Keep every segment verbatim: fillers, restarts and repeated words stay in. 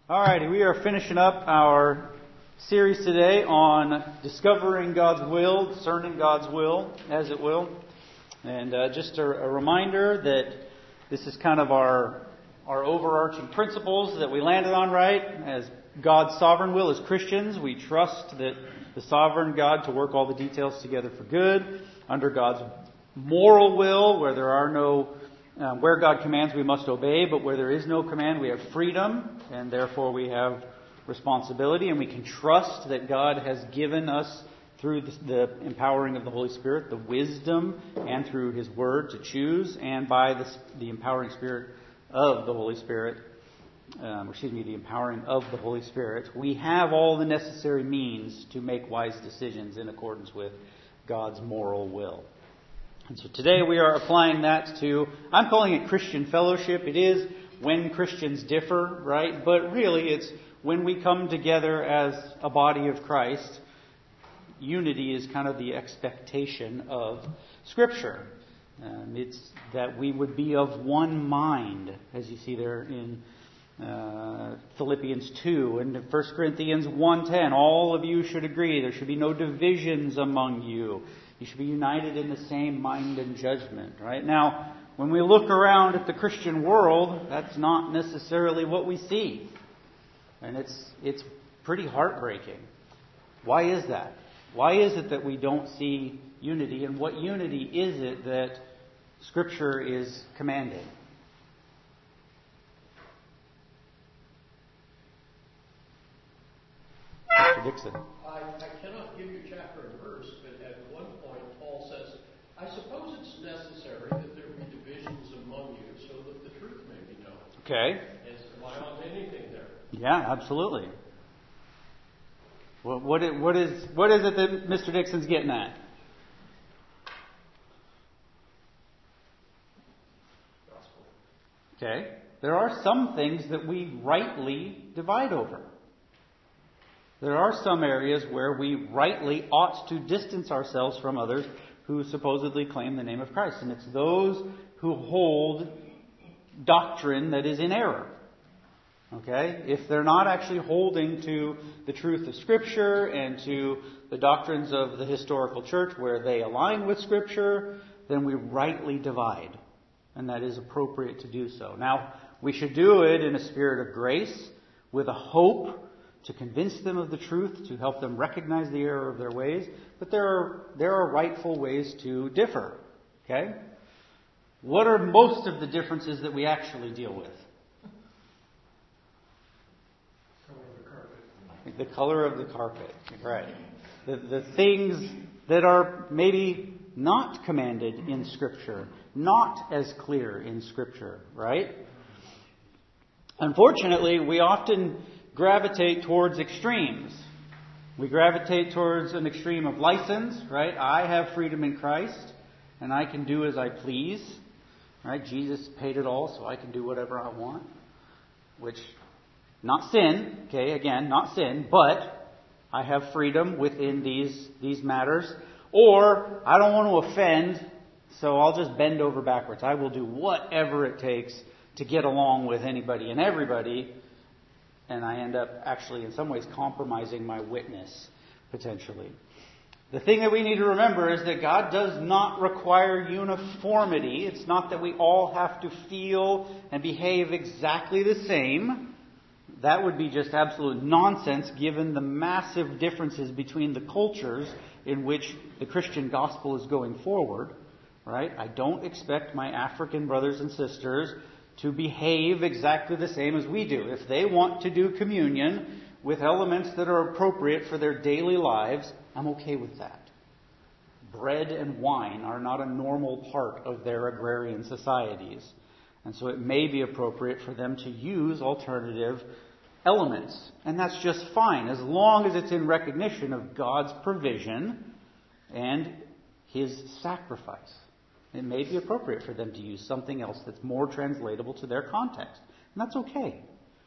Alrighty, we are finishing up our series today on discovering God's will, discerning God's will, as it will. And uh, just a, a reminder that this is kind of our our overarching principles that we landed on, right? As God's sovereign will, as Christians, we trust that the sovereign God to work all the details together for good. Under God's moral will, where there are no Um, where God commands, we must obey, but where there is no command, we have freedom, and therefore we have responsibility, and we can trust that God has given us, through the, the empowering of the Holy Spirit, the wisdom, and through His Word to choose, and by the, the empowering Spirit of the Holy Spirit, um, excuse me, the empowering of the Holy Spirit, we have all the necessary means to make wise decisions in accordance with God's moral will. And so today we are applying that to, I'm calling it Christian fellowship. It is when Christians differ, right? But really it's when we come together as a body of Christ. Unity is kind of the expectation of Scripture. Um, it's that we would be of one mind, as you see there in uh, Philippians two and First Corinthians one ten. All of you should agree. There should be no divisions among you. You should be united in the same mind and judgment, right? Now, when we look around at the Christian world, that's not necessarily what we see. And it's it's pretty heartbreaking. Why is that? Why is it that we don't see unity? And what unity is it that Scripture is commanding? Mister Dixon. I, I cannot give you chapter and verse, but at one point Paul says, I suppose it's necessary that there be divisions among you so that the truth may be known. Okay. Is, am I on anything there? Yeah, absolutely. What, what, what, is, what is it that Mister Dixon's getting at? Gospel. Okay. There are some things that we rightly divide over. There are some areas where we rightly ought to distance ourselves from others who supposedly claim the name of Christ. And it's those who hold doctrine that is in error. Okay? If they're not actually holding to the truth of Scripture and to the doctrines of the historical church where they align with Scripture, then we rightly divide. And that is appropriate to do so. Now, we should do it in a spirit of grace, with a hope to convince them of the truth, to help them recognize the error of their ways. But there are there are rightful ways to differ. Okay? What are most of the differences that we actually deal with? Color of the carpet. The color of the carpet. Right. The, the things that are maybe not commanded in Scripture, not as clear in Scripture, right? Unfortunately, we often gravitate towards extremes. We gravitate towards an extreme of license, right? I have freedom in Christ, and I can do as I please, right? Jesus paid it all, so I can do whatever I want. Which, not sin, okay, again, not sin, but I have freedom within these, these matters. Or, I don't want to offend, so I'll just bend over backwards. I will do whatever it takes to get along with anybody and everybody. And I end up actually in some ways compromising my witness, potentially. The thing that we need to remember is that God does not require uniformity. It's not that we all have to feel and behave exactly the same. That would be just absolute nonsense given the massive differences between the cultures in which the Christian gospel is going forward. Right? I don't expect my African brothers and sisters to behave exactly the same as we do. If they want to do communion with elements that are appropriate for their daily lives, I'm okay with that. Bread and wine are not a normal part of their agrarian societies. And so it may be appropriate for them to use alternative elements. And that's just fine, as long as it's in recognition of God's provision and His sacrifice. It may be appropriate for them to use something else that's more translatable to their context. And that's okay.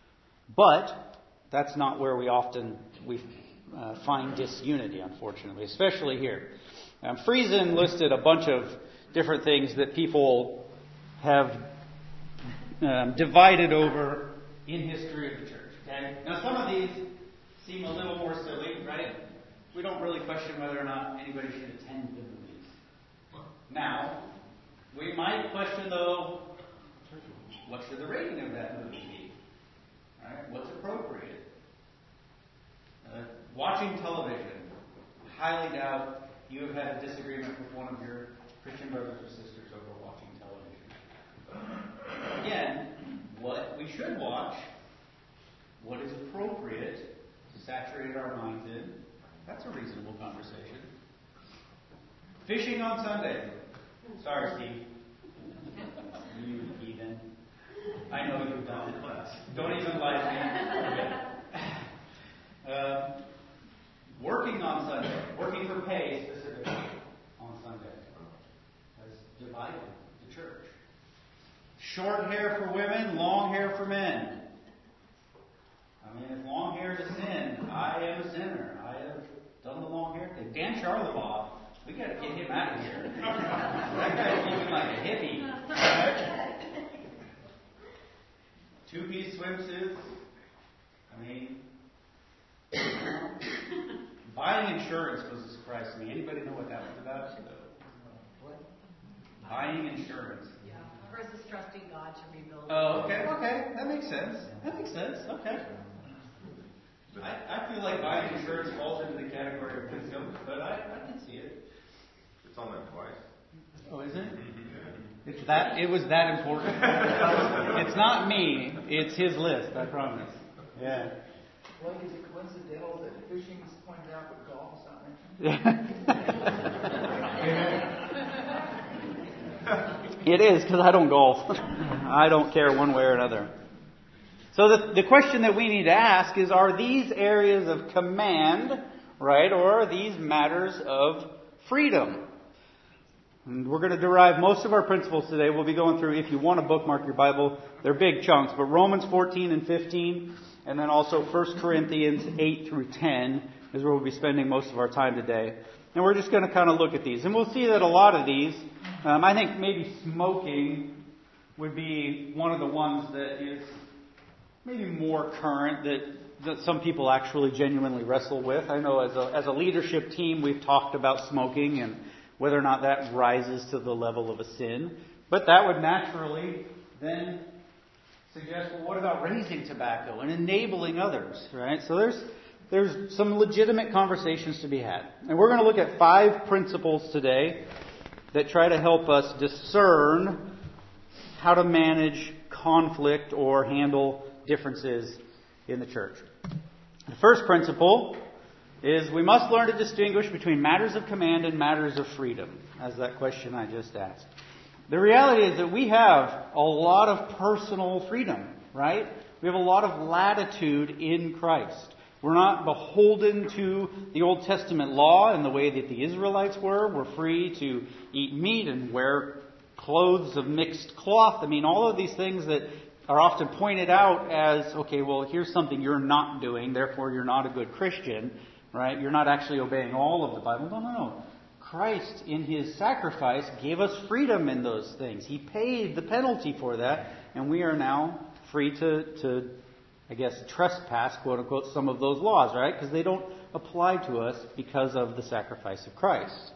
But that's not where we often we uh, find disunity, unfortunately, especially here. Um, Friesen listed a bunch of different things that people have um, divided over in history of the church. Okay? Now some of these seem a little more silly, right? We don't really question whether or not anybody should attend the movies. Now, we might question, though, what should the rating of that movie be? Right? What's appropriate? Uh, watching television. I highly doubt you have had a disagreement with one of your Christian brothers or sisters over watching television. Again, what we should watch, what is appropriate to saturate our minds in, that's a reasonable conversation. Fishing on Sunday. Sorry, Steve. You heathen. I know you've done the class. Don't even lie to me. uh, working on Sunday. Working for pay specifically on Sunday. Has divided the church. Short hair for women, long hair for men. I mean, if long hair is a sin, I am a sinner. I have done the long hair thing. Dan Charlebois, we got to get him out of here. That guy's looking like a hippie. Right? Two-piece swimsuits. I mean, buying insurance was a surprise to me. Anybody know what that was about? What? Buying insurance. Yeah. Versus trusting God to rebuild. Oh, okay, okay. That makes sense. That makes sense. Okay. I, I feel like buying insurance falls into the category of wisdom, but I, I can see it. It's on there twice. Oh, is it? It's that. It was that important. It's not me. It's his list. I promise. Yeah. Well, is it coincidental that fishing's pointed out, but golf's not mentioned? It is, because I don't golf. I don't care one way or another. So the, the question that we need to ask is, are these areas of command, right, or are these matters of freedom? And we're going to derive most of our principles today. We'll be going through, if you want to bookmark your Bible, they're big chunks, but Romans fourteen and fifteen, and then also First Corinthians eight through ten is where we'll be spending most of our time today. And we're just going to kind of look at these. And we'll see that a lot of these, um, I think maybe smoking would be one of the ones that is maybe more current, that, that some people actually genuinely wrestle with. I know as a, as a leadership team, we've talked about smoking and whether or not that rises to the level of a sin. But that would naturally then suggest, well, what about raising tobacco and enabling others, right? So there's there's some legitimate conversations to be had. And we're going to look at five principles today that try to help us discern how to manage conflict or handle differences in the church. The first principle is we must learn to distinguish between matters of command and matters of freedom, as that question I just asked. The reality is that we have a lot of personal freedom, right? We have a lot of latitude in Christ. We're not beholden to the Old Testament law in the way that the Israelites were. We're free to eat meat and wear clothes of mixed cloth. I mean, all of these things that are often pointed out as, okay, well, here's something you're not doing, therefore you're not a good Christian, right? You're not actually obeying all of the Bible. No, no, no. Christ, in His sacrifice, gave us freedom in those things. He paid the penalty for that, and we are now free to, to I guess, trespass, quote unquote, some of those laws, right? Because they don't apply to us because of the sacrifice of Christ.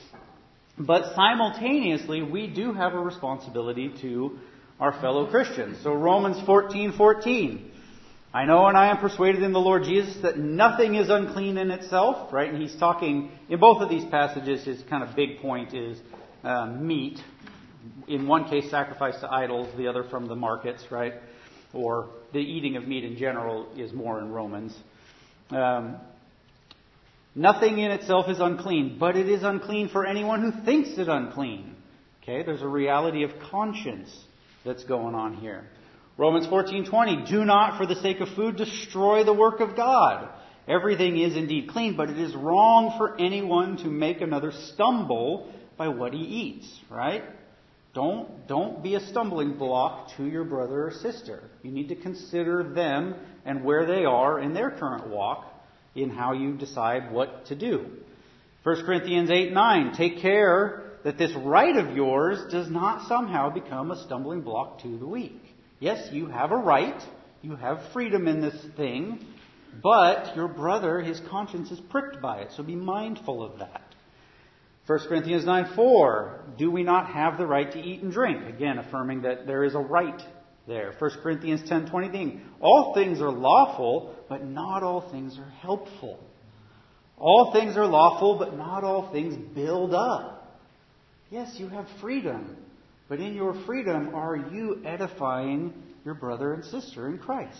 But simultaneously, we do have a responsibility to our fellow Christians. So Romans fourteen fourteen. I know and I am persuaded in the Lord Jesus that nothing is unclean in itself, right? And he's talking, in both of these passages, his kind of big point is uh, meat. In one case, sacrifice to idols, the other from the markets, right? Or the eating of meat in general is more in Romans. Um, nothing in itself is unclean, but it is unclean for anyone who thinks it unclean. Okay, there's a reality of conscience that's going on here. Romans fourteen twenty, do not for the sake of food destroy the work of God. Everything is indeed clean, but it is wrong for anyone to make another stumble by what he eats, right? Don't, don't be a stumbling block to your brother or sister. You need to consider them and where they are in their current walk in how you decide what to do. First Corinthians eight nine, take care that this right of yours does not somehow become a stumbling block to the weak. Yes, you have a right you have freedom in this thing, but your brother, his conscience is pricked by it. So be mindful of that. First Corinthians nine four, do we not have the right to eat and drink? Again, affirming that there is a right there. First Corinthians ten twenty, all things are lawful, but not all things are helpful. All things are lawful, but not all things build up. Yes, you have freedom, but in your freedom, are you edifying your brother and sister in Christ?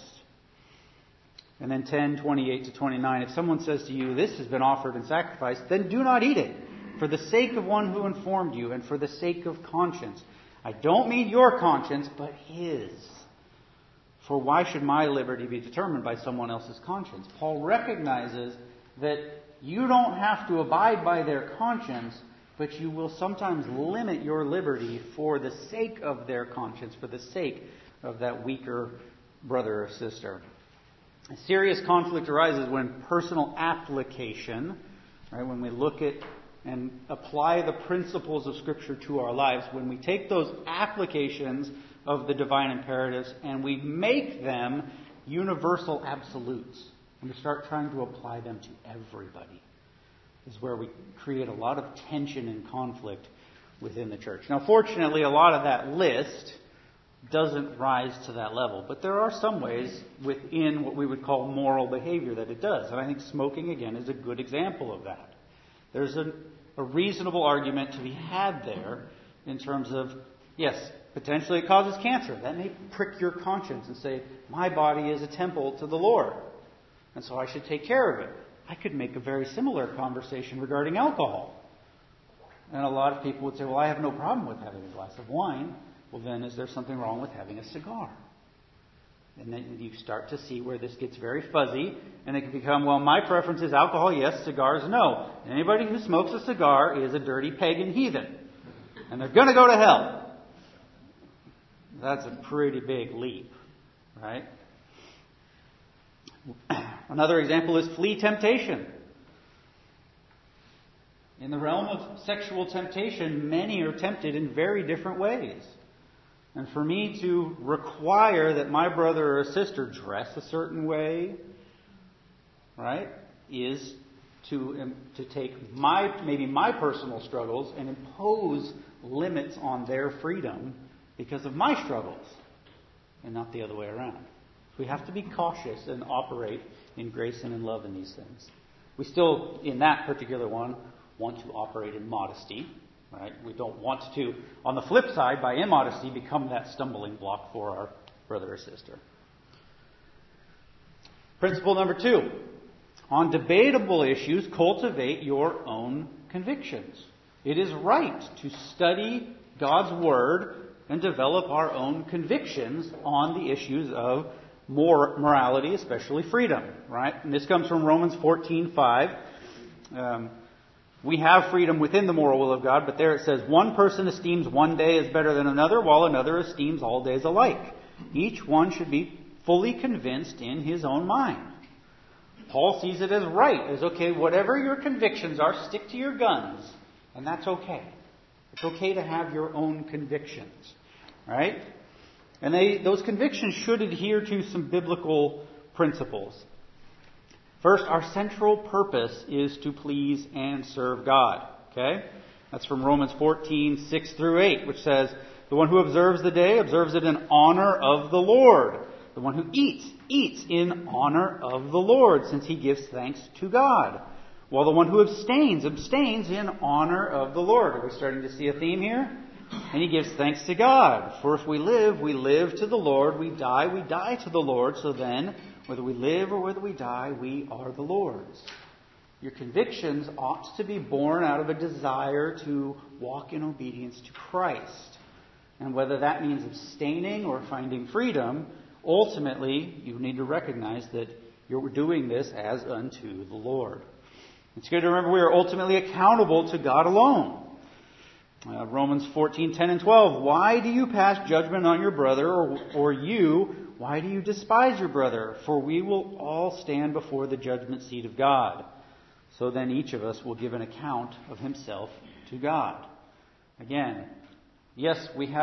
And then ten twenty-eight to twenty-nine, if someone says to you, this has been offered in sacrifice, then do not eat it, for the sake of one who informed you, and for the sake of conscience. I don't mean your conscience, but his. For why should my liberty be determined by someone else's conscience? Paul recognizes that you don't have to abide by their conscience, but you will sometimes limit your liberty for the sake of their conscience, for the sake of that weaker brother or sister. A serious conflict arises when personal application, right, when we look at and apply the principles of Scripture to our lives, when we take those applications of the divine imperatives and we make them universal absolutes, and we start trying to apply them to everybody, is where we create a lot of tension and conflict within the church. Now, fortunately, a lot of that list doesn't rise to that level, but there are some ways within what we would call moral behavior that it does, and I think smoking, again, is a good example of that. There's a, a reasonable argument to be had there in terms of, yes, potentially it causes cancer. That may prick your conscience and say, my body is a temple to the Lord, and so I should take care of it. I could make a very similar conversation regarding alcohol. And a lot of people would say, well, I have no problem with having a glass of wine. Well, then is there something wrong with having a cigar? And then you start to see where this gets very fuzzy, and it can become, well, my preference is alcohol, yes, cigars, no. Anybody who smokes a cigar is a dirty pagan heathen, and they're going to go to hell. That's a pretty big leap, right? Another example is flee temptation. In the realm of sexual temptation, many are tempted in very different ways. And for me to require that my brother or sister dress a certain way, right, is to um, to take my maybe my personal struggles and impose limits on their freedom because of my struggles, and not the other way around. We have to be cautious and operate in grace and in love in these things. We still, in that particular one, want to operate in modesty. Right? We don't want to, on the flip side, by immodesty, become that stumbling block for our brother or sister. Principle number two. On debatable issues, cultivate your own convictions. It is right to study God's Word and develop our own convictions on the issues of mor- morality, especially freedom. Right? And this comes from Romans fourteen five. Um, We have freedom within the moral will of God, but there it says, one person esteems one day as better than another, while another esteems all days alike. Each one should be fully convinced in his own mind. Paul sees it as right, as okay, whatever your convictions are, stick to your guns, and that's okay. It's okay to have your own convictions, right? And they, those convictions should adhere to some biblical principles. First, our central purpose is to please and serve God. Okay? That's from Romans fourteen, six through eight, which says, the one who observes the day observes it in honor of the Lord. The one who eats, eats in honor of the Lord, since he gives thanks to God. While the one who abstains, abstains in honor of the Lord. Are we starting to see a theme here? And he gives thanks to God. For if we live, we live to the Lord. We die, we die to the Lord. So then, whether we live or whether we die, we are the Lord's. Your convictions ought to be born out of a desire to walk in obedience to Christ. And whether that means abstaining or finding freedom, ultimately you need to recognize that you're doing this as unto the Lord. It's good to remember we are ultimately accountable to God alone. Uh, Romans fourteen, ten and twelve. Why do you pass judgment on your brother, or, or you, why do you despise your brother? For we will all stand before the judgment seat of God. So then each of us will give an account of himself to God. Again, yes, we have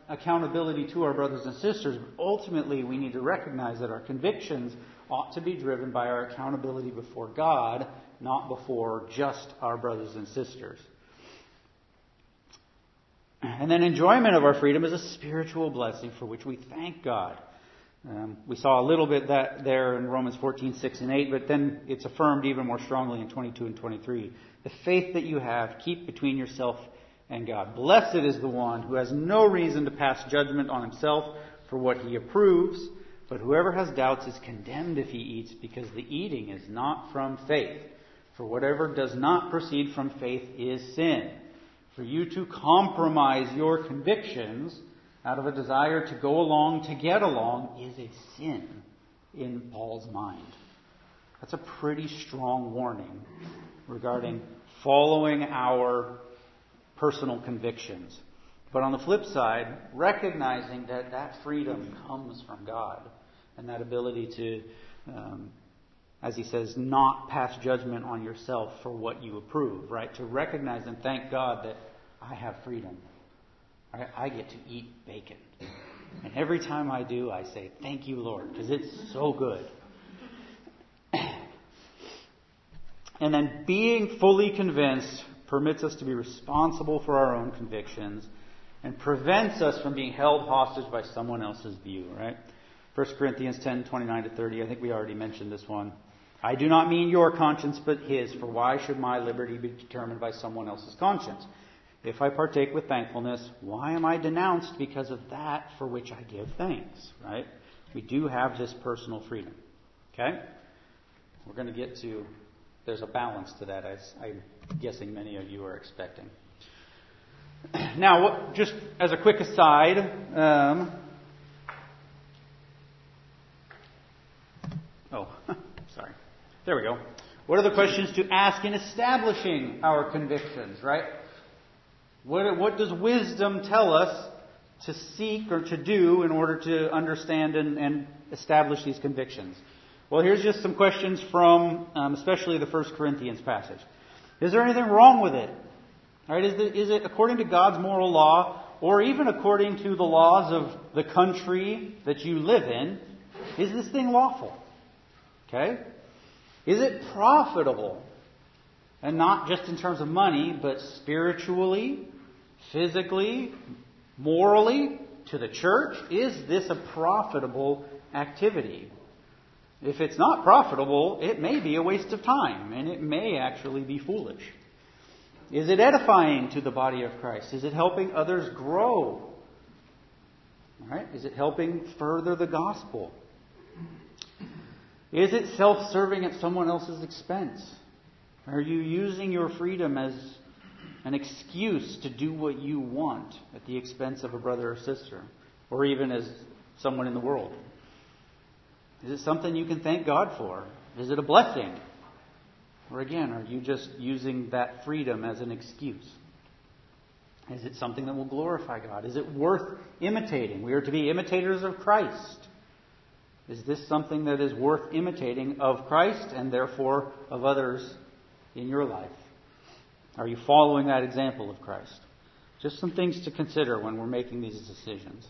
accountability to our brothers and sisters, but ultimately we need to recognize that our convictions ought to be driven by our accountability before God, not before just our brothers and sisters. And then enjoyment of our freedom is a spiritual blessing for which we thank God. Um, we saw a little bit that there in Romans fourteen, six and eight, but then it's affirmed even more strongly in twenty-two and twenty-three. The faith that you have, keep between yourself and God. Blessed is the one who has no reason to pass judgment on himself for what he approves, but whoever has doubts is condemned if he eats, because the eating is not from faith. For whatever does not proceed from faith is sin. For you to compromise your convictions out of a desire to go along, to get along, is a sin in Paul's mind. That's a pretty strong warning regarding following our personal convictions. But on the flip side, recognizing that that freedom comes from God, and that ability to, um, as he says, not pass judgment on yourself for what you approve, right? To recognize and thank God that I have freedom. I, I get to eat bacon. And every time I do, I say, thank you, Lord, because it's so good. And then being fully convinced permits us to be responsible for our own convictions and prevents us from being held hostage by someone else's view, right? First Corinthians ten, twenty-nine to thirty. I think we already mentioned this one. I do not mean your conscience, but his, for why should my liberty be determined by someone else's conscience? If I partake with thankfulness, why am I denounced because of that for which I give thanks, right? We do have this personal freedom, okay? We're going to get to, there's a balance to that, as I'm guessing many of you are expecting. Now, what, just as a quick aside, um, oh, sorry. There we go. What are the questions to ask in establishing our convictions, right? What, what does wisdom tell us to seek or to do in order to understand and, and establish these convictions? Well, here's just some questions from um, especially the First Corinthians passage. Is there anything wrong with it? All right, is, the, is it according to God's moral law, or even according to the laws of the country that you live in? Is this thing lawful? Okay? Is it profitable? And not just in terms of money, but spiritually, physically, morally, to the church? Is this a profitable activity? If it's not profitable, it may be a waste of time, and it may actually be foolish. Is it edifying to the body of Christ? Is it helping others grow? All right? Is it helping further the gospel? Is it self-serving at someone else's expense? Are you using your freedom as an excuse to do what you want at the expense of a brother or sister, or even as someone in the world? Is it something you can thank God for? Is it a blessing? Or again, are you just using that freedom as an excuse? Is it something that will glorify God? Is it worth imitating? We are to be imitators of Christ. Is this something that is worth imitating of Christ and therefore of others in your life? Are you following that example of Christ? Just some things to consider when we're making these decisions.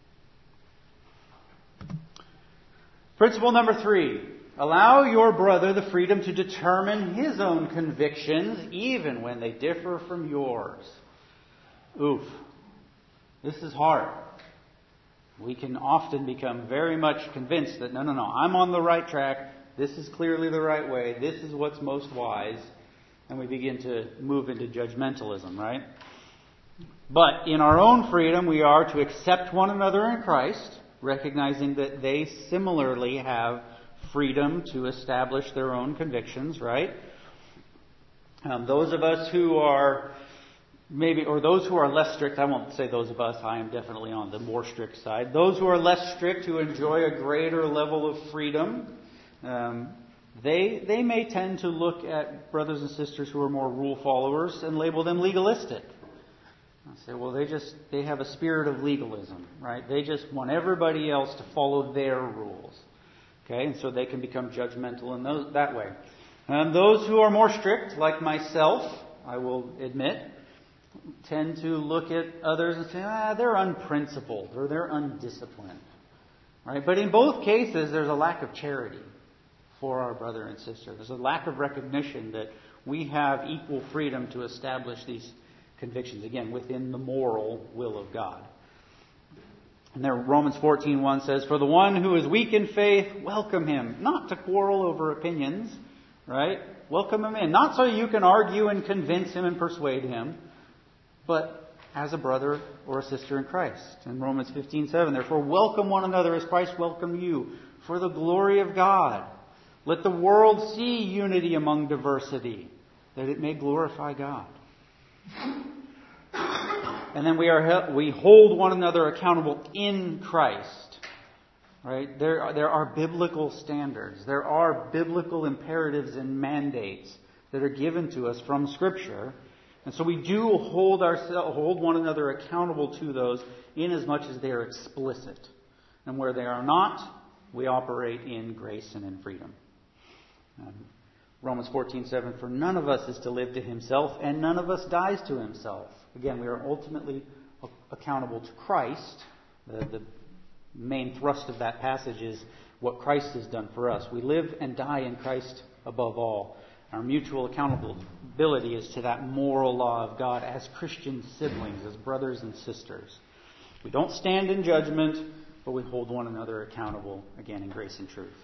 Principle number three. Allow your brother the freedom to determine his own convictions even when they differ from yours. Oof. This is hard. We can often become very much convinced that, no, no, no, I'm on the right track. This is clearly the right way. This is what's most wise. And we begin to move into judgmentalism, right? But in our own freedom, we are to accept one another in Christ, recognizing that they similarly have freedom to establish their own convictions, right? Um, those of us who are maybe, or those who are less strict, I won't say those of us, I am definitely on the more strict side. Those who are less strict, who enjoy a greater level of freedom, um, they they may tend to look at brothers and sisters who are more rule followers and label them legalistic. I say, well, they just they have a spirit of legalism, right? They just want everybody else to follow their rules. Okay, and so they can become judgmental in those, that way. And those who are more strict, like myself, I will admit, tend to look at others and say, ah, they're unprincipled or they're undisciplined. Right? But in both cases, there's a lack of charity for our brother and sister. There's a lack of recognition that we have equal freedom to establish these convictions, again, within the moral will of God. And there Romans fourteen one says, "For the one who is weak in faith, welcome him." Not to quarrel over opinions, right? Welcome him in. Not so you can argue and convince him and persuade him, but as a brother or a sister in Christ. In Romans fifteen seven, "Therefore welcome one another as Christ welcomed you, for the glory of God. Let the world see unity among diversity, that it may glorify God." And then we are we hold one another accountable in Christ. Right? There, there are biblical standards. There are biblical imperatives and mandates that are given to us from Scripture. And so we do hold ourselves, hold one another accountable to those in as much as they are explicit. And where they are not, we operate in grace and in freedom. Um, Romans fourteen seven, "For none of us is to live to himself, and none of us dies to himself." Again, we are ultimately accountable to Christ. The, the main thrust of that passage is what Christ has done for us. We live and die in Christ above all. Our mutual accountability is to that moral law of God as Christian siblings, as brothers and sisters. We don't stand in judgment, but we hold one another accountable, again, in grace and truth.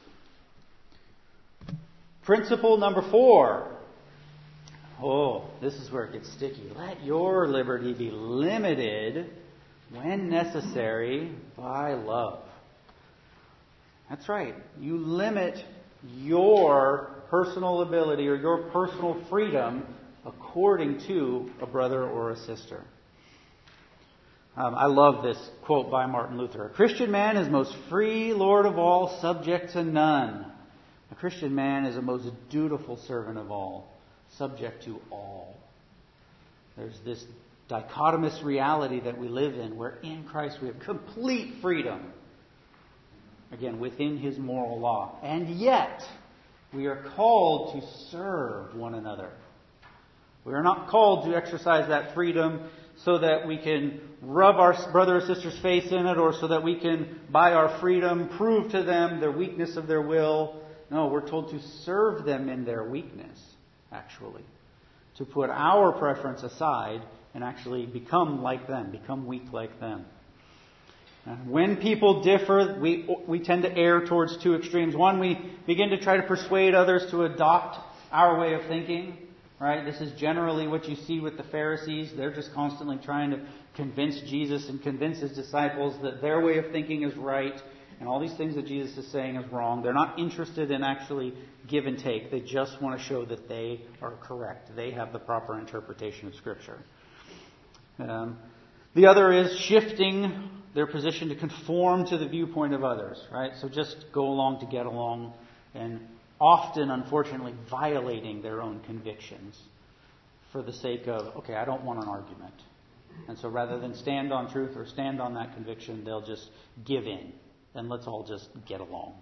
Principle number four. Oh, this is where it gets sticky. Let your liberty be limited when necessary by love. That's right. You limit your personal ability or your personal freedom according to a brother or a sister. Um, I love this quote by Martin Luther. "A Christian man is most free, Lord of all, subject to none. A Christian man is a most dutiful servant of all, subject to all." There's this dichotomous reality that we live in where in Christ we have complete freedom. Again, within His moral law. And yet, we are called to serve one another. We are not called to exercise that freedom so that we can rub our brother or sister's face in it, or so that we can, by our freedom, prove to them the weakness of their will. No, we're told to serve them in their weakness, actually. To put our preference aside and actually become like them, become weak like them. And when people differ, we we tend to err towards two extremes. One, we begin to try to persuade others to adopt our way of thinking. Right? This is generally what you see with the Pharisees. They're just constantly trying to convince Jesus and convince His disciples that their way of thinking is right, and all these things that Jesus is saying is wrong. They're not interested in actually give and take. They just want to show that they are correct. They have the proper interpretation of Scripture. Um, the other is shifting their position to conform to the viewpoint of others. Right? So just go along to get along, and often, unfortunately, violating their own convictions for the sake of, okay, I don't want an argument. And so rather than stand on truth or stand on that conviction, they'll just give in. And let's all just get along.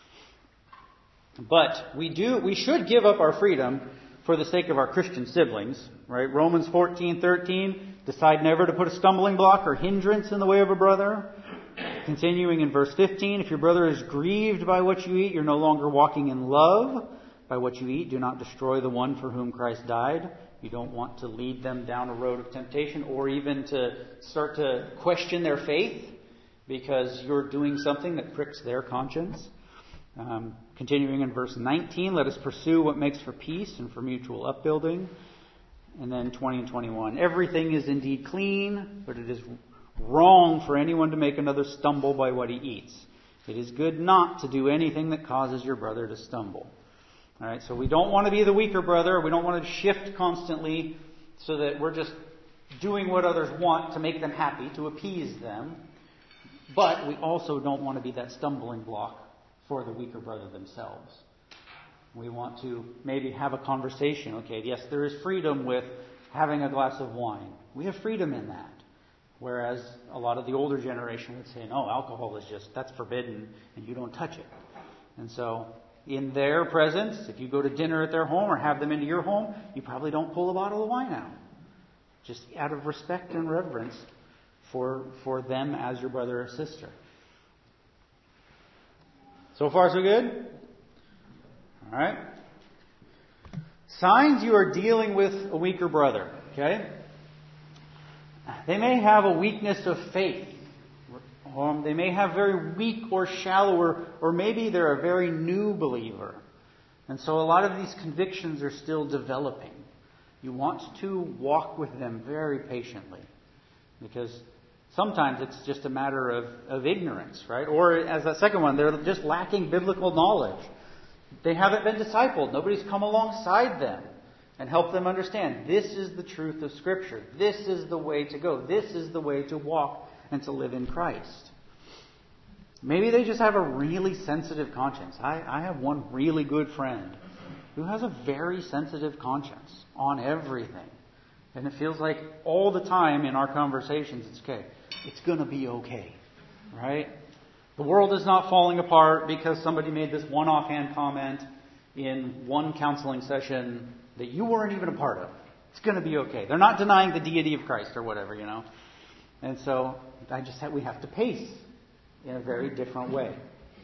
But we do, we should give up our freedom for the sake of our Christian siblings. Right? Romans fourteen thirteen, decide never to put a stumbling block or hindrance in the way of a brother. Continuing in verse fifteen, if your brother is grieved by what you eat, you're no longer walking in love. By what you eat, do not destroy the one for whom Christ died. You don't want to lead them down a road of temptation or even to start to question their faith because you're doing something that pricks their conscience. Um, continuing in verse nineteen, let us pursue what makes for peace and for mutual upbuilding. And then twenty and twenty-one, everything is indeed clean, but it is wrong for anyone to make another stumble by what he eats. It is good not to do anything that causes your brother to stumble. All right, so we don't want to be the weaker brother. We don't want to shift constantly so that we're just doing what others want to make them happy, to appease them. But we also don't want to be that stumbling block for the weaker brother themselves. We want to maybe have a conversation. Okay, yes, there is freedom with having a glass of wine. We have freedom in that. Whereas a lot of the older generation would say, no, alcohol is just, that's forbidden and you don't touch it. And so in their presence, if you go to dinner at their home or have them into your home, you probably don't pull a bottle of wine out. just out of respect and reverence for, for them as your brother or sister. So far, so good? All right. Signs you are dealing with a weaker brother. Okay? They may have a weakness of faith. Um, they may have very weak or shallow, or, or maybe they're a very new believer. And so a lot of these convictions are still developing. You want to walk with them very patiently. Because sometimes it's just a matter of, of ignorance, right? Or as that second one, they're just lacking biblical knowledge. They haven't been discipled. Nobody's come alongside them and helped them understand this is the truth of Scripture. This is the way to go. This is the way to walk and to live in Christ. Maybe they just have a really sensitive conscience. I, I have one really good friend who has a very sensitive conscience on everything. And it feels like all the time in our conversations, it's okay. It's going to be okay. Right? The world is not falling apart because somebody made this one offhand comment in one counseling session that you weren't even a part of. It's going to be okay. They're not denying the deity of Christ or whatever, you know. And so I just have, we have to pace in a very different way.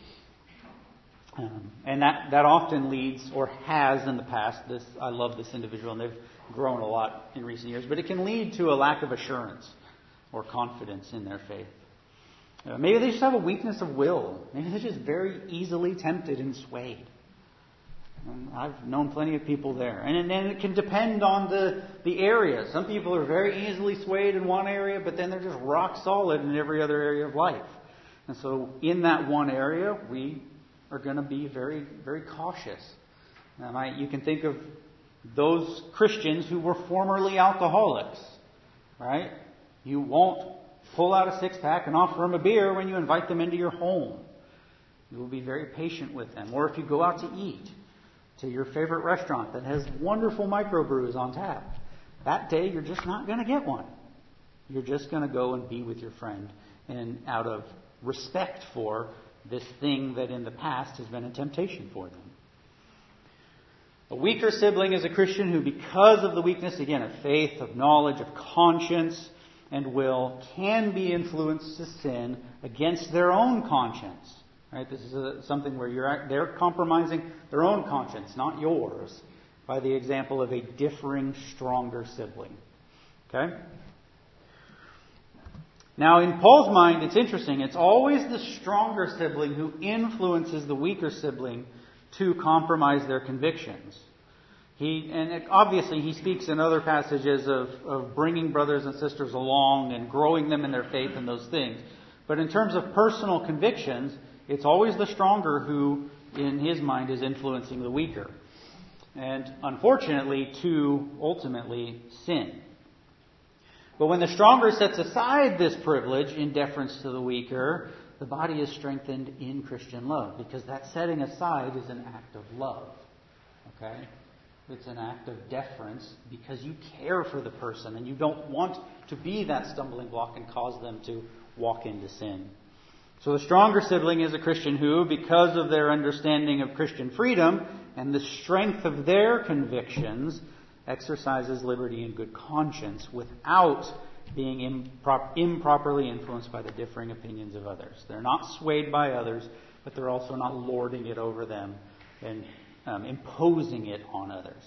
Um, and that, that often leads, or has in the past, this I love this individual, and they've grown a lot in recent years, but it can lead to a lack of assurance or confidence in their faith. Uh, maybe they just have a weakness of will. Maybe they're just very easily tempted and swayed. Um, I've known plenty of people there. And then it can depend on the, the area. Some people are very easily swayed in one area, but then they're just rock solid in every other area of life. And so in that one area, we are going to be very, very cautious. Um, I, you can think of those Christians who were formerly alcoholics, right? You won't pull out a six-pack and offer them a beer when you invite them into your home. You will be very patient with them. Or if you go out to eat to your favorite restaurant that has wonderful microbrews on tap, that day you're just not going to get one. You're just going to go and be with your friend, and out of respect for this thing that in the past has been a temptation for them. A weaker sibling is a Christian who, because of the weakness, again, of faith, of knowledge, of conscience, and will, can be influenced to sin against their own conscience. Right? This is a, something where you're they're compromising their own conscience, not yours, by the example of a differing, stronger sibling. Okay? Now, in Paul's mind, it's interesting. It's always the stronger sibling who influences the weaker sibling to compromise their convictions. He, and it, obviously he speaks in other passages of, of bringing brothers and sisters along and growing them in their faith and those things. But in terms of personal convictions, it's always the stronger who, in his mind, is influencing the weaker. And unfortunately, to ultimately sin. But when the stronger sets aside this privilege in deference to the weaker, the body is strengthened in Christian love, because that setting aside is an act of love. Okay? It's an act of deference because you care for the person and you don't want to be that stumbling block and cause them to walk into sin. So the stronger sibling is a Christian who, because of their understanding of Christian freedom and the strength of their convictions, exercises liberty and good conscience without being impro- improperly influenced by the differing opinions of others. They're not swayed by others, but they're also not lording it over them and um, imposing it on others.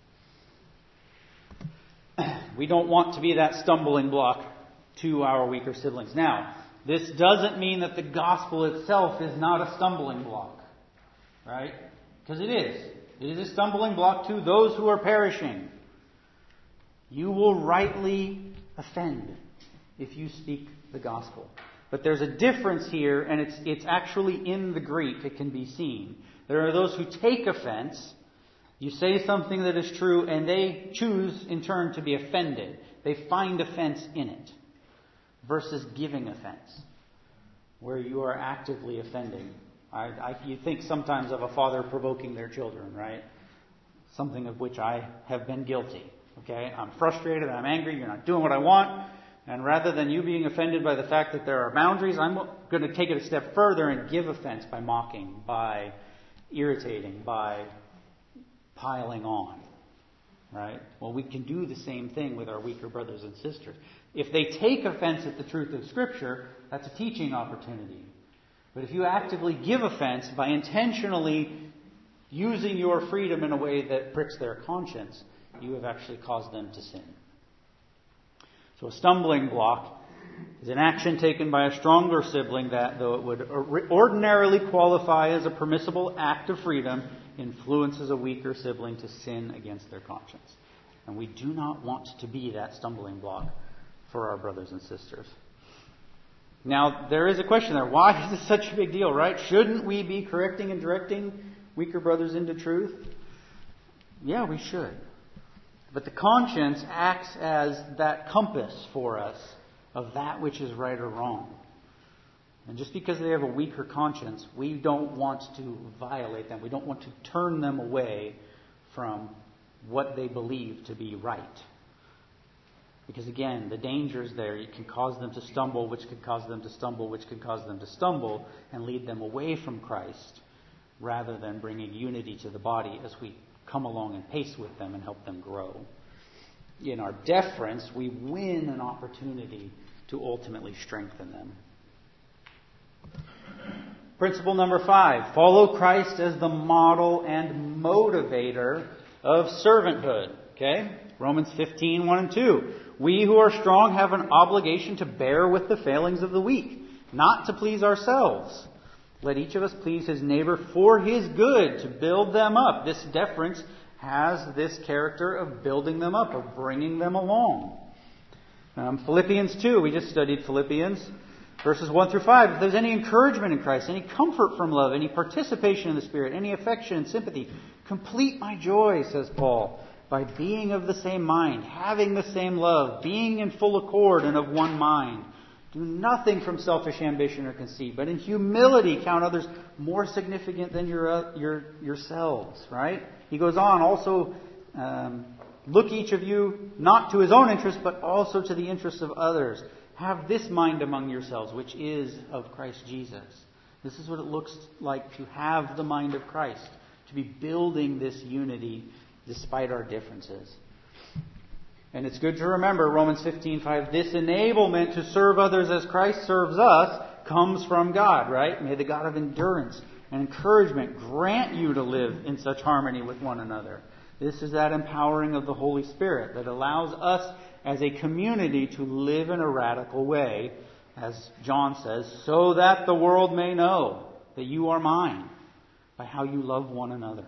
We don't want to be that stumbling block to our weaker siblings. Now, this doesn't mean that the gospel itself is not a stumbling block, right? Because it is. It is a stumbling block to those who are perishing. You will rightly offend if you speak the gospel. But there's a difference here, and it's it's actually in the Greek. It can be seen. There are those who take offense. You say something that is true, and they choose in turn to be offended. They find offense in it. Versus giving offense, where you are actively offending. I, I, you think sometimes of a father provoking their children, right? Something of which I have been guilty. Okay, I'm frustrated, I'm angry, you're not doing what I want. And rather than you being offended by the fact that there are boundaries, I'm going to take it a step further and give offense by mocking, by irritating, by piling on. right? Well, we can do the same thing with our weaker brothers and sisters. If they take offense at the truth of Scripture, that's a teaching opportunity. But if you actively give offense by intentionally using your freedom in a way that pricks their conscience, you have actually caused them to sin. So a stumbling block is an action taken by a stronger sibling that, though it would ordinarily qualify as a permissible act of freedom, influences a weaker sibling to sin against their conscience. And we do not want to be that stumbling block for our brothers and sisters. Now, there is a question there. Why is this such a big deal, right? Shouldn't we be correcting and directing weaker brothers into truth? Yeah, we should. But the conscience acts as that compass for us of that which is right or wrong. And just because they have a weaker conscience, we don't want to violate them. We don't want to turn them away from what they believe to be right. Because again, the danger is there. It can cause them to stumble, which could cause them to stumble, which could cause them to stumble, and lead them away from Christ, rather than bringing unity to the body as we come along and pace with them and help them grow. In our deference, we win an opportunity to ultimately strengthen them. Principle number five, follow Christ as the model and motivator of servanthood. Okay? Romans fifteen, one and two. We who are strong have an obligation to bear with the failings of the weak, not to please ourselves. Let each of us please his neighbor for his good, to build them up. This deference has this character of building them up, of bringing them along. Um, Philippians two, we just studied Philippians, verses one through five. If there's any encouragement in Christ, any comfort from love, any participation in the Spirit, any affection and sympathy, complete my joy, says Paul, by being of the same mind, having the same love, being in full accord and of one mind. Do nothing from selfish ambition or conceit, but in humility count others more significant than your, uh, your yourselves. Right? He goes on, also um, look each of you not to his own interest, but also to the interests of others. Have this mind among yourselves, which is of Christ Jesus. This is what it looks like to have the mind of Christ, to be building this unity despite our differences. And it's good to remember Romans fifteen five, this enablement to serve others as Christ serves us comes from God, right? May the God of endurance and encouragement grant you to live in such harmony with one another. This is that empowering of the Holy Spirit that allows us as a community to live in a radical way, as John says, so that the world may know that you are mine by how you love one another.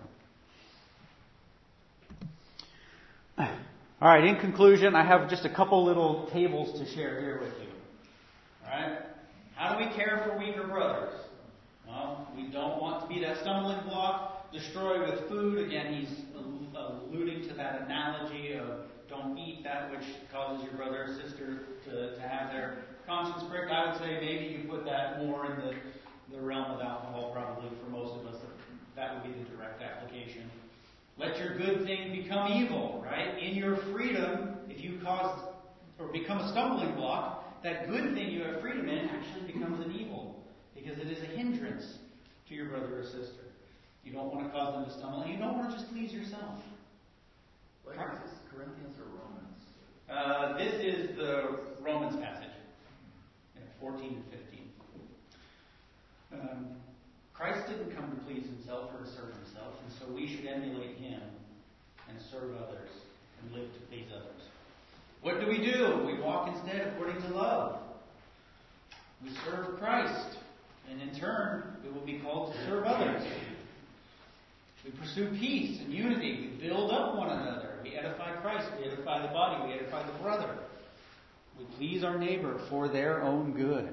All right, in conclusion, I have just a couple little tables to share here with you. All right? How do we care for weaker brothers? Well, we don't want to be that stumbling block, destroy with food. Again, he's alluding to that analogy of don't eat that which causes your brother or sister to, to have their conscience pricked. I would say maybe you put that more in the, the realm of alcohol, probably for most of us. That would be the direct application. Let your good thing become evil, right? In your freedom, if you cause or become a stumbling block, that good thing you have freedom in actually becomes an evil, because it is a hindrance to your brother or sister. You don't want to cause them to stumble, and you don't want to just please yourself. What is this, Corinthians or Romans? Uh, this is the Romans passage, yeah, fourteen and fifteen. Um, Christ didn't come to please himself or to serve himself, and so we should emulate him and serve others and live to please others. What do we do? We walk instead according to love. We serve Christ, and in turn, we will be called to serve others. We pursue peace and unity. We build up one another. We edify Christ. We edify the body. We edify the brother. We please our neighbor for their own good.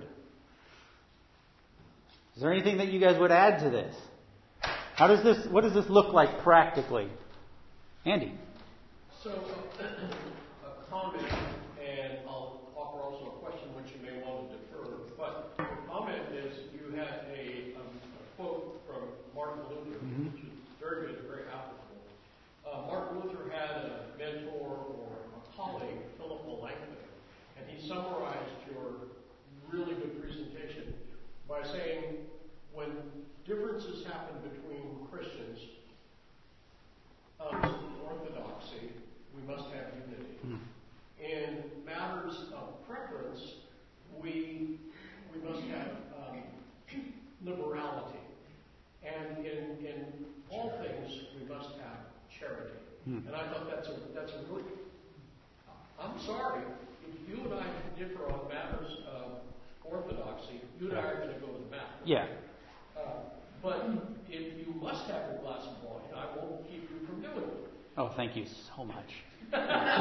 Is there anything that you guys would add to this? How does this? What does this look like practically? Andy. So, a comment, and I'll offer also a question which you may want to defer. But the comment is you had a, um, a quote from Martin Luther, mm-hmm. which is very good, very applicable. Uh, Martin Luther had a mentor or a colleague, Philip Melanchthon, and he summarized your really good presentation by saying when differences happen between Christians, um, orthodoxy, Hmm. And I thought that's a that's a really. I'm sorry, if you and I differ on matters of orthodoxy, you and I are going to go to the mat. Yeah. Uh, but if you must have your glass of wine, I won't keep you from doing it. Oh, thank you so much. uh,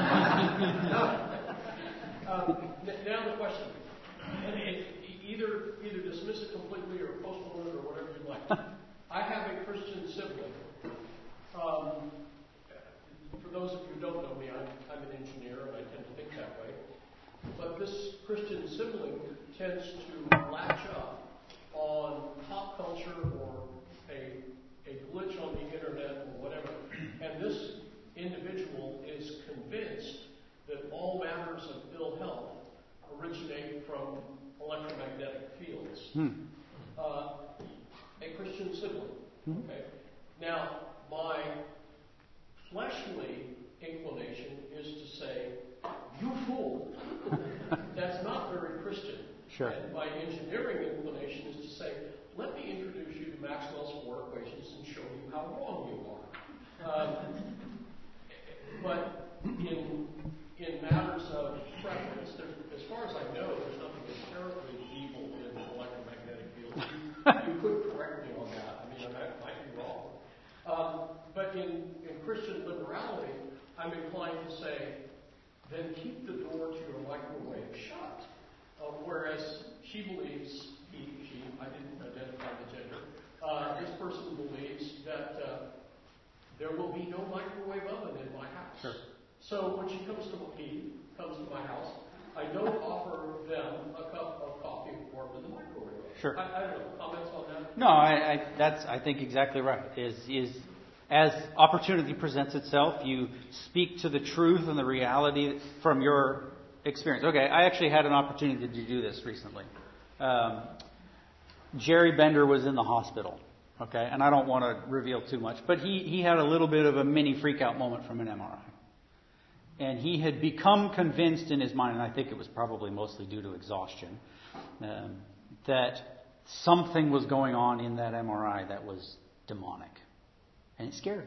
now the question, and it, either either dismiss it completely or postpone it or whatever you like. I have a Christian sibling. Um, for those of you who don't know me, I'm, I'm an engineer and I tend to think that way. But this Christian sibling tends to latch up on pop culture or a, a glitch on the internet or whatever. And this individual is convinced that all matters of ill health originate from electromagnetic fields. Hmm. Uh, a Christian sibling. Hmm. Okay. Now, my fleshly inclination is to say, "You fool! That's not very Christian." Sure. And my engineering inclination is to say, "Let me introduce you to Maxwell's four equations and show you how wrong you are." Um, but in in matters of preference, there's, as far as I know, there's nothing inherently evil in electromagnetic fields. You could correct me on that. I mean, I might be wrong. Um, but in, in Christian liberality, I'm inclined to say, then keep the door to your microwave shut. Uh, whereas she believes, he, she, I didn't identify the gender, uh, this person believes that uh, there will be no microwave oven in my house. Sure. So when she comes to he comes to my house, I don't offer them a cup of coffee warm in the microwave. Sure. I, I don't know. Comments on that? No, I, I that's I think exactly right. Is is as opportunity presents itself, you speak to the truth and the reality from your experience. Okay, I actually had an opportunity to do this recently. Um, Jerry Bender was in the hospital. Okay, and I don't want to reveal too much, but he he had a little bit of a mini freak out moment from an M R I. And he had become convinced in his mind, and I think it was probably mostly due to exhaustion, um, that something was going on in that M R I that was demonic. And it scared him.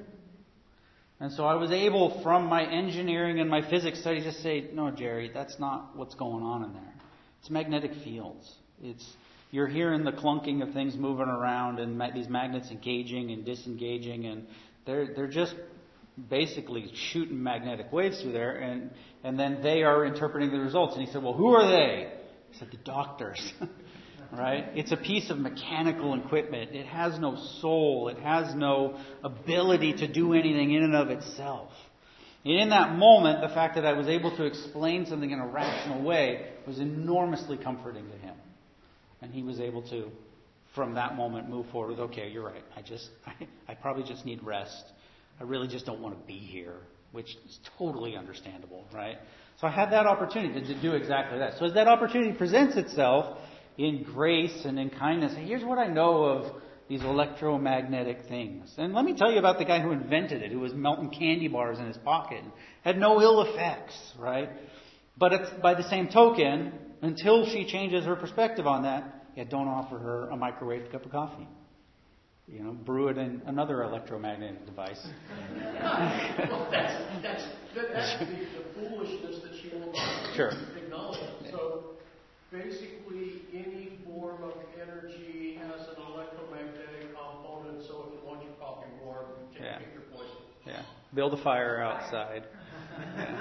And so I was able, from my engineering and my physics studies, to say, no, Jerry, that's not what's going on in there. It's magnetic fields. It's you're hearing the clunking of things moving around and ma- these magnets engaging and disengaging, and they're they're just basically shooting magnetic waves through there, and, and then they are interpreting the results. And he said, well, who are they? He said, the doctors. Right? It's a piece of mechanical equipment. It has no soul. It has no ability to do anything in and of itself. And in that moment, the fact that I was able to explain something in a rational way was enormously comforting to him. And he was able to, from that moment, move forward with, okay, you're right. I just, I, I probably just need rest. I really just don't want to be here, which is totally understandable, right? So I had that opportunity to do exactly that. So as that opportunity presents itself in grace and in kindness, here's what I know of these electromagnetic things. And let me tell you about the guy who invented it, who was melting candy bars in his pocket and had no ill effects, right? But it's, by the same token, until she changes her perspective on that, yeah, don't offer her a microwave cup of coffee. You know, brew it in another electromagnetic device. Well, that's that's that, that's the, the foolishness that she won't Sure. acknowledge. So basically, any form of energy has an electromagnetic component. So if you want your coffee warm, take, Yeah. pick your poison. Yeah. Build a fire outside. Yeah.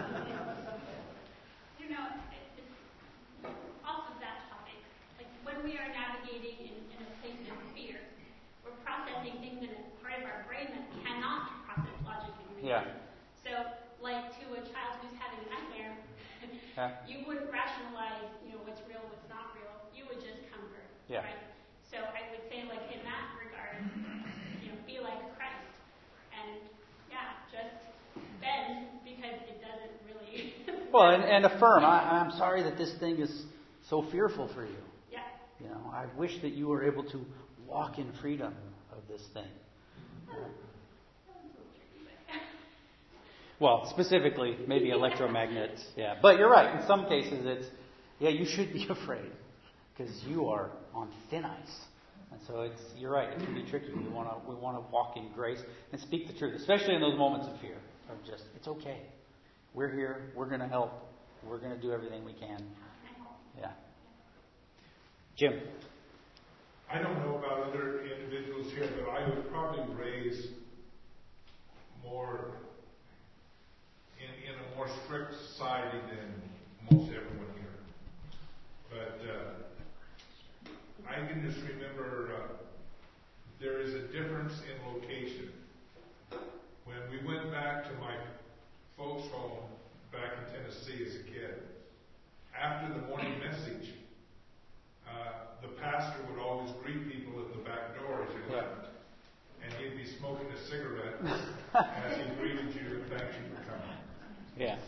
You know, it's off of that topic. Like when we are navigating in, in a place of fear, we're processing things in a part of our brain that cannot process logically. Yeah. So, like to a child who's having a nightmare, Yeah. you wouldn't rationalize, you know, what's real, what's not real. You would just comfort. Yeah. Right? So I would say, like in that regard, you know, be like Christ, and yeah, just bend because it doesn't really. Well, and, and affirm. I, I'm sorry that this thing is so fearful for you. Yeah. You know, I wish that you were able to walk in freedom of this thing. Well, specifically, maybe electromagnets. Yeah, but you're right. In some cases, it's yeah, you should be afraid because you are on thin ice, and so it's you're right. It can be tricky. We want to we want to walk in grace and speak the truth, especially in those moments of fear, of just, it's okay. We're here. We're going to help. We're going to do everything we can. Yeah. Jim. I don't know about other individuals here, but I would probably raise more in, in a more strict society than most everyone here. But uh, I can just remember uh, there is a difference in location. When we went back to my folks' home back in Tennessee as a kid, after the morning message, uh, the pastor would always greet people at the back door as you left. And he'd be smoking a cigarette as he greeted you and thanked you for coming. Yeah.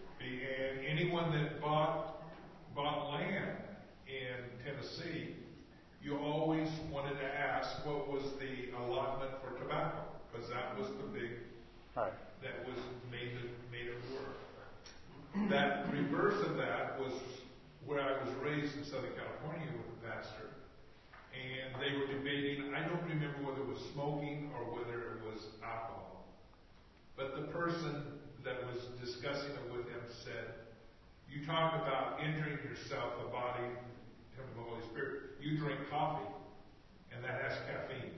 And anyone that bought bought land in Tennessee, you always wanted to ask what was the allotment for tobacco, because that was the big right. that was made it made it work. That reverse of that was where I was raised in Southern California with a pastor, and they were debating. I don't remember whether it was smoking or whether it was alcohol, but the person that was discussing it with him said, "You talk about entering yourself, the body, temple of the Holy Spirit. You drink coffee, and that has caffeine."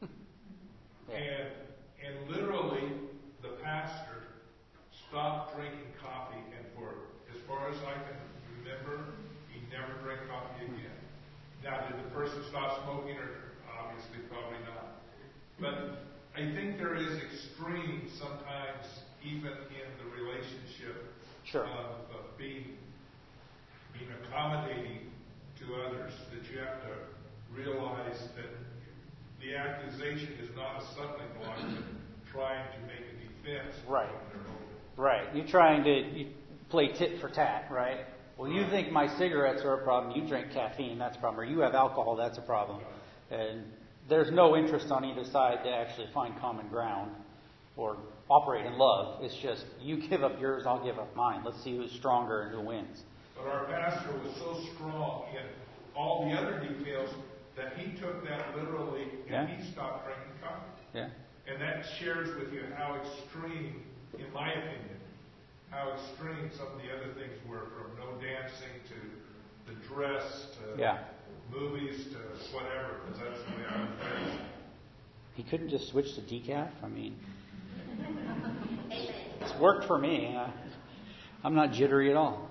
Yeah. And and literally, the pastor stopped drinking coffee, and for as far as I can remember, he never drank coffee again. Now, did the person stop smoking, or obviously probably not? But I think there is extreme sometimes, even in the relationship sure. of, of being being accommodating to others, that you have to realize that the accusation is not a stumbling block, but trying to make a defense. Right. Of their own. Right. You're trying to you play tit for tat, right? Well, you think my cigarettes are a problem. You drink caffeine, that's a problem. Or you have alcohol, that's a problem. And there's no interest on either side to actually find common ground or operate in love. It's just, you give up yours, I'll give up mine. Let's see who's stronger and who wins. But our pastor was so strong in all the other details that he took that literally and Yeah. he stopped drinking coffee. Yeah. And that shares with you how extreme, in my opinion, how extreme some of the other things were, from no dancing to the dress to Yeah. movies to whatever, because that's the way I was raised. He couldn't just switch to decaf? I mean, it's worked for me. I, I'm not jittery at all.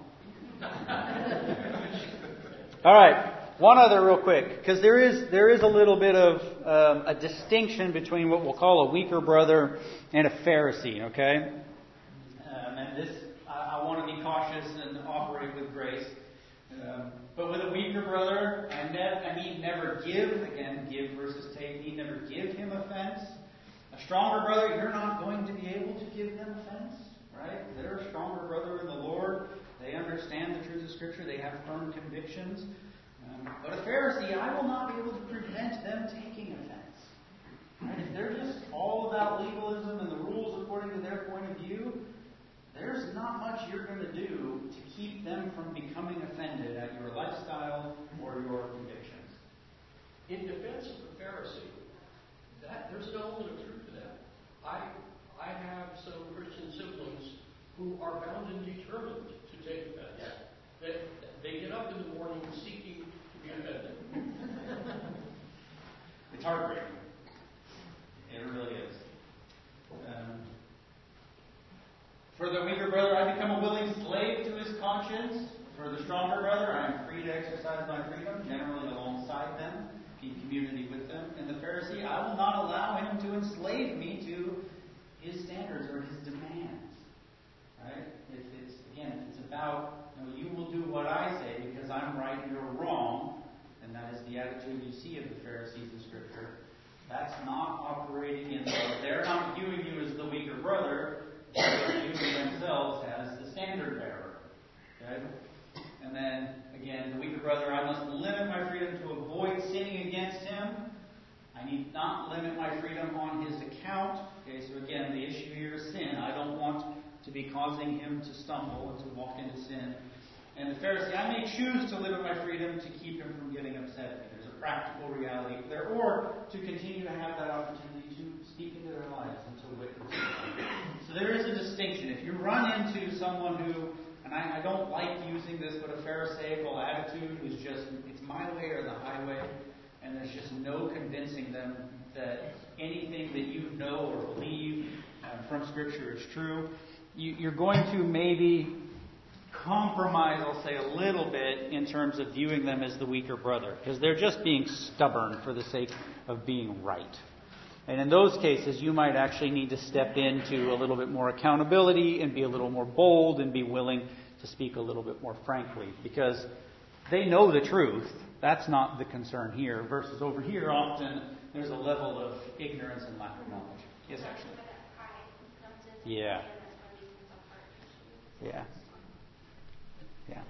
All right. One other real quick, because there is there is a little bit of um, a distinction between what we'll call a weaker brother and a Pharisee, okay? Um, and this, I, I want to be cautious and operate with grace. Um, but with a weaker brother, I, ne- I need never give, again, give versus take, need never give him offense. A stronger brother, you're not going to be able to give them offense, right? They're a stronger brother in the Lord. They understand the truths of Scripture. They have firm convictions. Um, but a Pharisee, I will not be able to prevent them taking offense. Right? If they're just all about legalism and the rules according to their point of view, there's not much you're going to do to keep them from becoming offended at your lifestyle or your convictions. In defense of the Pharisee, that there's an element of truth to that. I I have some Christian siblings who are bound and determined to take offense. Yeah. They, they get up in the morning seeking to be offended. It's heartbreaking. It really is. Um, For the weaker brother, I become a willing slave to his conscience. For the stronger brother, I am free to exercise my freedom, generally alongside them, in community with them. And the Pharisee, I will not allow him to enslave me to his standards or his demands. Right? If it's again, if it's about, you know, you will do what I say because I'm right and you're wrong, and that is the attitude you see of the Pharisees in Scripture. That's not operating in love. They're not viewing you as the weaker brother. They're viewing themselves as the standard bearer. Okay? And then, again, the weaker brother, I must limit my freedom to avoid sinning against him. I need not limit my freedom on his account. Okay, so again, the issue here is sin. I don't want to be causing him to stumble and to walk into sin. And the Pharisee, I may choose to limit my freedom to keep him from getting upset at me. There's a practical reality there. Or to continue to have that opportunity to speak into their lives and to witness. So there is a distinction. if you run into someone who, and I, I don't like using this, but a Pharisaical attitude who's just, it's my way or the highway, and there's just no convincing them that anything that you know or believe uh, from Scripture is true, you, you're going to maybe compromise, I'll say, a little bit in terms of viewing them as the weaker brother, because they're just being stubborn for the sake of being right. And in those cases, you might actually need to step into a little bit more accountability and be a little more bold and be willing to speak a little bit more frankly, because they know the truth. That's not the concern here. Versus over here, often there's a level of ignorance and lack of knowledge. Yes, actually. Yeah. Yeah. Yeah.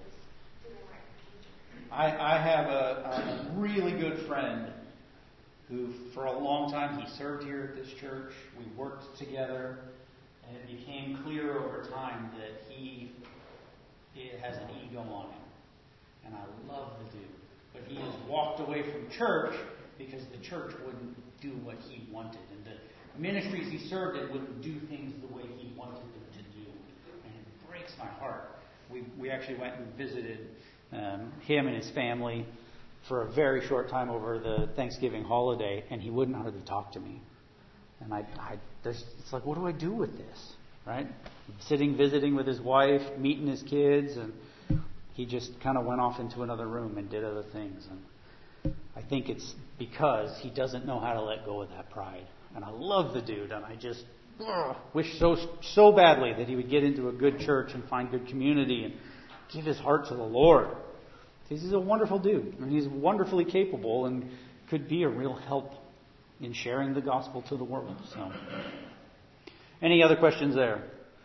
I, I have a, a really good friend who, for a long time, he served here at this church. We worked together, and it became clear over time that he it has an ego on him. And I love the dude. But he has walked away from church because the church wouldn't do what he wanted. And the ministries he served in wouldn't do things the way he wanted them to do. And it breaks my heart. We we actually went and visited um, him and his family for a very short time over the Thanksgiving holiday, and he wouldn't hardly talk to me. And I, I there's, it's like, what do I do with this? Right? Sitting, visiting with his wife, meeting his kids, and he just kind of went off into another room and did other things. And I think it's because he doesn't know how to let go of that pride. And I love the dude, and I just ugh, wish so so badly that he would get into a good church and find good community and give his heart to the Lord. Because he's a wonderful dude. I mean, he's wonderfully capable and could be a real help in sharing the gospel to the world. So, any other questions there?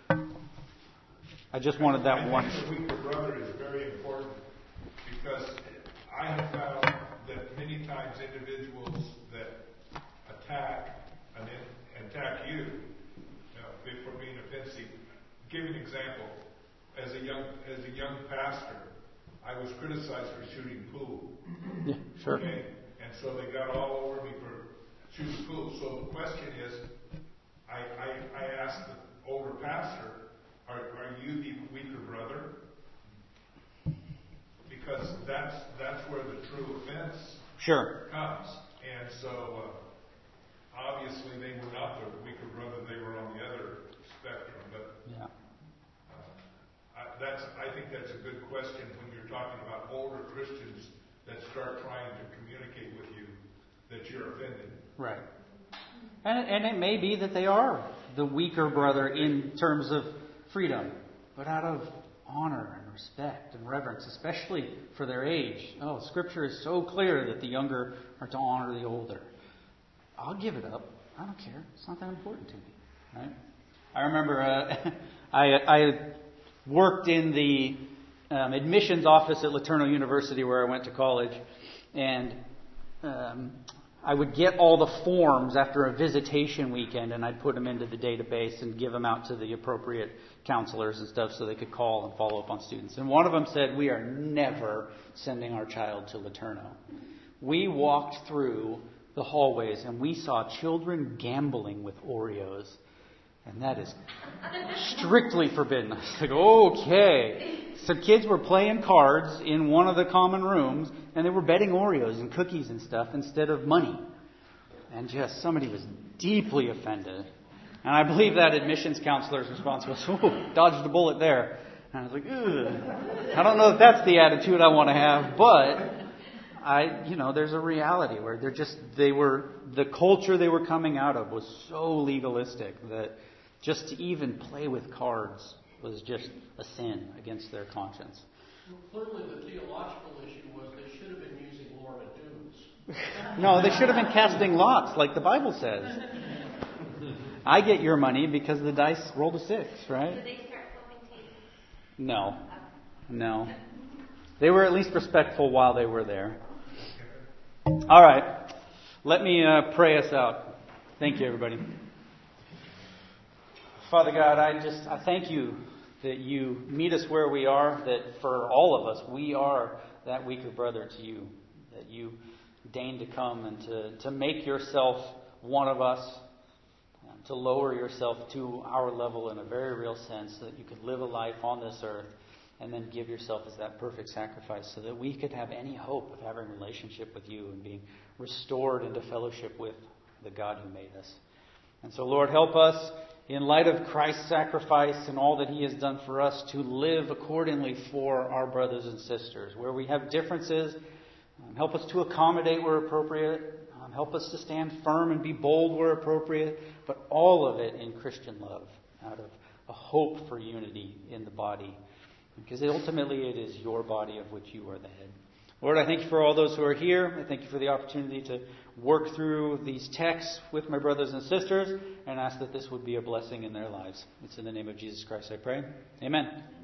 I just wanted that I one. think the weaker brother is very important because I have found that many times individuals that attack and attack you, you know, for being offensive. Give an example. As a young as a young pastor, I was criticized for shooting pool. Yeah, sure. Okay? And so they got all over me for shooting pool. So the question is, I, I, I asked the older pastor, are, are you the weaker brother? Because that's that's where the true offense Sure. comes. And so uh, obviously they were not the weaker brother, they were on the other spectrum. But Yeah. I, that's, I think that's a good question when you're talking about older Christians that start trying to communicate with you that you're offended. Right. And, and it may be that they are the weaker brother in terms of freedom, but out of honor and respect and reverence, especially for their age. Oh, Scripture is so clear that the younger are to honor the older. I'll give it up. I don't care. It's not that important to me. Right? I remember uh, I, I worked in the um, admissions office at LeTourneau University where I went to college, and um, I would get all the forms after a visitation weekend, and I'd put them into the database and give them out to the appropriate counselors and stuff so they could call and follow up on students. And one of them said, "We are never sending our child to LeTourneau." We walked through the hallways and we saw children gambling with Oreos. And that is strictly forbidden. I was like, okay. So kids were playing cards in one of the common rooms, and they were betting Oreos and cookies and stuff instead of money. And just somebody was deeply offended. And I believe that admissions counselor's response was, "Oh, dodged a bullet there." And I was like, ugh. I don't know if that's the attitude I want to have, but I, you know, there's a reality where they're just, they were, the culture they were coming out of was so legalistic that just to even play with cards was just a sin against their conscience. Well, clearly the theological issue was they should have been using Lorna Dooms. No, they should have been casting lots, like the Bible says. I get your money because the dice rolled a six, right? Did they start flipping tables? No. No. They were at least respectful while they were there. All right. Let me uh, pray us out. Thank you, everybody. Father God, I just I thank you that you meet us where we are, that for all of us, we are that weaker brother to you, that you deign to come and to, to make yourself one of us, um, to lower yourself to our level in a very real sense, so that you could live a life on this earth and then give yourself as that perfect sacrifice, so that we could have any hope of having a relationship with you and being restored into fellowship with the God who made us. And so, Lord, help us, in light of Christ's sacrifice and all that He has done for us, to live accordingly for our brothers and sisters. Where we have differences, um, help us to accommodate where appropriate. Um, help us to stand firm and be bold where appropriate. But all of it in Christian love, out of a hope for unity in the body. Because ultimately it is your body of which you are the head. Lord, I thank you for all those who are here. I thank you for the opportunity to work through these texts with my brothers and sisters, and ask that this would be a blessing in their lives. It's in the name of Jesus Christ I pray. Amen.